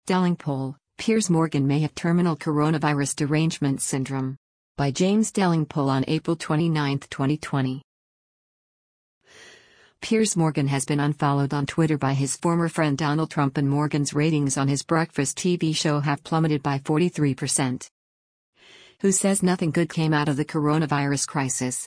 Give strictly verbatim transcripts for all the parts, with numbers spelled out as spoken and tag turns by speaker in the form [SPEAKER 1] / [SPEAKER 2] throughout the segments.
[SPEAKER 1] Delingpole, Piers Morgan may have terminal coronavirus derangement syndrome. By James Delingpole on April twenty-ninth, twenty twenty. Piers Morgan has been unfollowed on Twitter by his former friend Donald Trump, and Morgan's ratings on his breakfast T V show have plummeted by forty-three percent. Who says nothing good came out of the coronavirus crisis?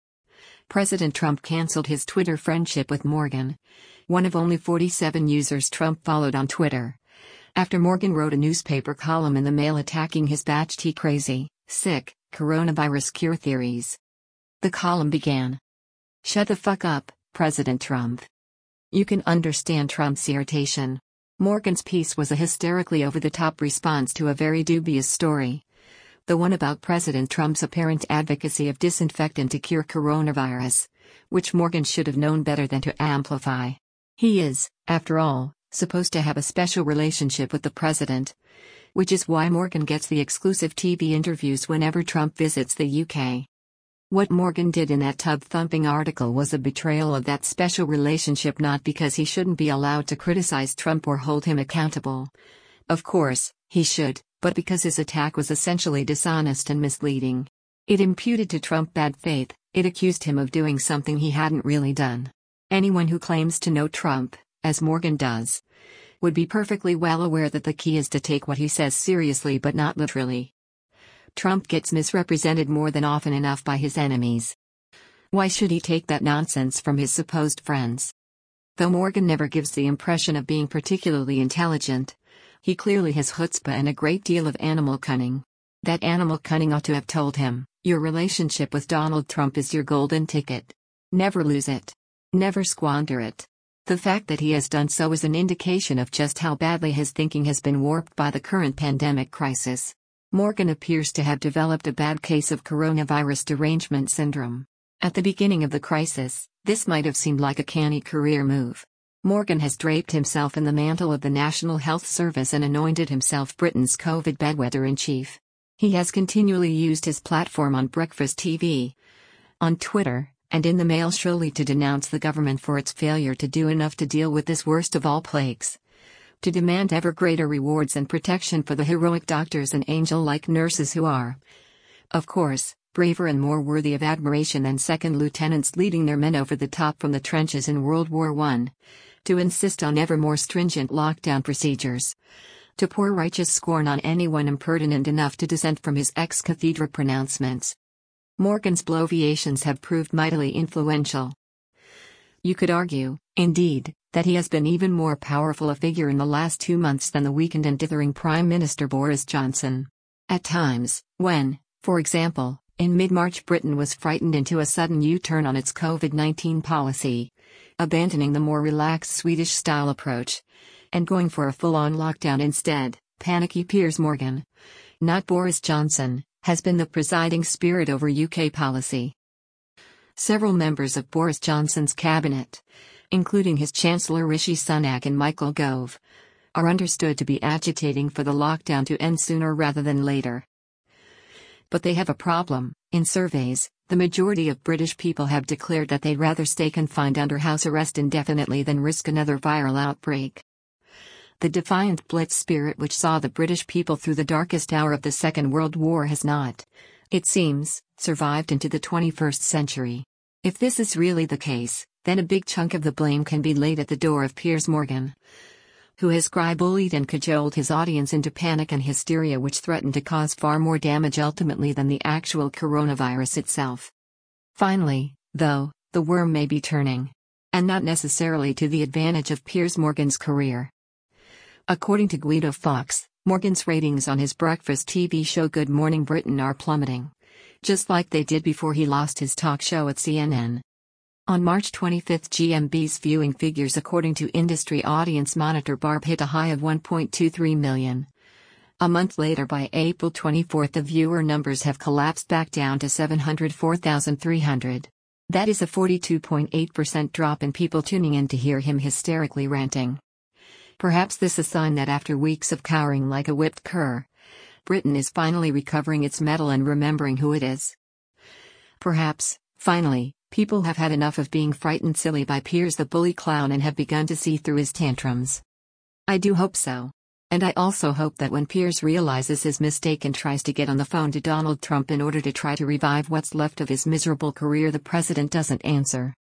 [SPEAKER 1] President Trump canceled his Twitter friendship with Morgan, one of only forty-seven users Trump followed on Twitter, after Morgan wrote a newspaper column in the Mail attacking his batch T crazy, sick, coronavirus cure theories. The column began, "Shut the fuck up, President Trump." You can understand Trump's irritation. Morgan's piece was a hysterically over-the-top response to a very dubious story. The one about President Trump's apparent advocacy of disinfectant to cure coronavirus, which Morgan should have known better than to amplify. He is, after all, supposed to have a special relationship with the president, which is why Morgan gets the exclusive T V interviews whenever Trump visits the U K. What Morgan did in that tub-thumping article was a betrayal of that special relationship, not because he shouldn't be allowed to criticize Trump or hold him accountable. Of course, he should, but because his attack was essentially dishonest and misleading. It imputed to Trump bad faith, it accused him of doing something he hadn't really done. Anyone who claims to know Trump, as Morgan does, would be perfectly well aware that the key is to take what he says seriously but not literally. Trump gets misrepresented more than often enough by his enemies. Why should he take that nonsense from his supposed friends? Though Morgan never gives the impression of being particularly intelligent, he clearly has chutzpah and a great deal of animal cunning. That animal cunning ought to have told him, your relationship with Donald Trump is your golden ticket. Never lose it. Never squander it. The fact that he has done so is an indication of just how badly his thinking has been warped by the current pandemic crisis. Morgan appears to have developed a bad case of coronavirus derangement syndrome. At the beginning of the crisis, this might have seemed like a canny career move. Morgan has draped himself in the mantle of the National Health Service and anointed himself Britain's COVID bedwetter-in-chief. He has continually used his platform on breakfast T V, on Twitter, and in the Mail surely to denounce the government for its failure to do enough to deal with this worst of all plagues. To demand ever greater rewards and protection for the heroic doctors and angel-like nurses who are, of course, braver and more worthy of admiration than second lieutenants leading their men over the top from the trenches in World War One. To insist on ever more stringent lockdown procedures. To pour righteous scorn on anyone impertinent enough to dissent from his ex cathedra pronouncements. Morgan's bloviations have proved mightily influential. You could argue, indeed, that he has been even more powerful a figure in the last two months than the weakened and dithering Prime Minister Boris Johnson. At times, when, for example, in mid-March Britain was frightened into a sudden U-turn on its COVID nineteen policy, abandoning the more relaxed Swedish-style approach, and going for a full-on lockdown instead, panicky Piers Morgan, not Boris Johnson, has been the presiding spirit over U K policy. Several members of Boris Johnson's cabinet, including his Chancellor Rishi Sunak and Michael Gove, are understood to be agitating for the lockdown to end sooner rather than later. But they have a problem. In surveys, the majority of British people have declared that they'd rather stay confined under house arrest indefinitely than risk another viral outbreak. The defiant Blitz spirit which saw the British people through the darkest hour of the Second World War has not, it seems, survived into the twenty-first century. If this is really the case, then a big chunk of the blame can be laid at the door of Piers Morgan, who has cry-bullied and cajoled his audience into panic and hysteria which threaten to cause far more damage ultimately than the actual coronavirus itself. Finally, though, the worm may be turning. And not necessarily to the advantage of Piers Morgan's career. According to Guido Fawkes, Morgan's ratings on his breakfast T V show Good Morning Britain are plummeting, just like they did before he lost his talk show at C N N. On March twenty-fifth, G M B's viewing figures according to Industry Audience Monitor Barb hit a high of one point two three million. A month later, by April twenty-fourth, the viewer numbers have collapsed back down to seven hundred four thousand three hundred. That is a forty-two point eight percent drop in people tuning in to hear him hysterically ranting. Perhaps this is a sign that after weeks of cowering like a whipped cur, Britain is finally recovering its mettle and remembering who it is. Perhaps, finally, people have had enough of being frightened silly by Piers the bully clown and have begun to see through his tantrums. I do hope so. And I also hope that when Piers realizes his mistake and tries to get on the phone to Donald Trump in order to try to revive what's left of his miserable career, the president doesn't answer.